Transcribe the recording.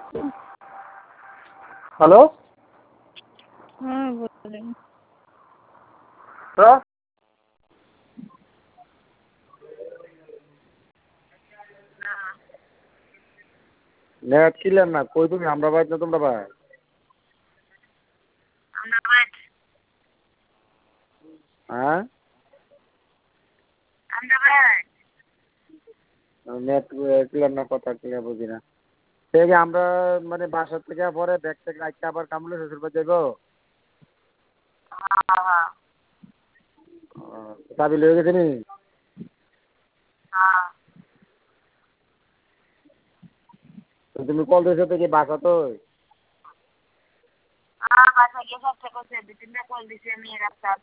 Hello. হ্যাঁ বলেন। Net clear না, কই তুমি? আমরা বাইর না তোমরা বাইর? হ্যাঁ, নেট ক্লিয়ার না, কথা ক্লিয়ার বুঝি না। ঠিক আমরা মানে বাসার থেকে পরে ব্যাগ থেকে রাখতে আবার কামলে শ্বশুর বাড়ি যাইব। চাবি লয়ে গেছি নি? তো তুমি কল দিয়েছো তো কি বাসা তো? বাসা গিয়ে 2-3টা কল দিছি আমি রাস্তা